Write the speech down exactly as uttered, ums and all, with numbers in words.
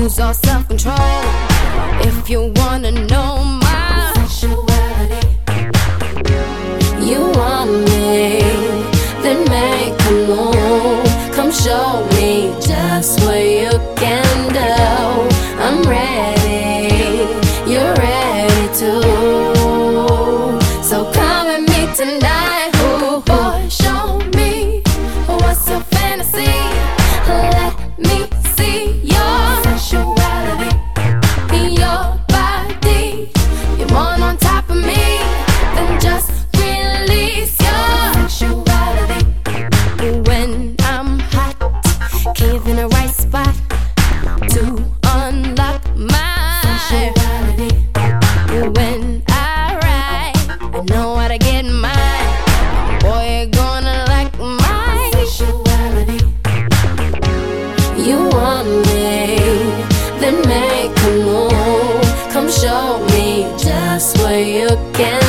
lose all self-control. If you wanna know my sexuality, you want me, then make a move. Come show me just what you can do. I'm ready, you're ready too. So come with me tonight. Ooh, boy, show me what's your fantasy. Let me see your sexuality, your body. You want on top of me, then just release your sexuality. When I'm hot, cave in the right spot to unlock my sexuality. When I ride, I know how to get mine. Boy, you're gonna like my sexuality. You want me, then make a move. Come show me just what you can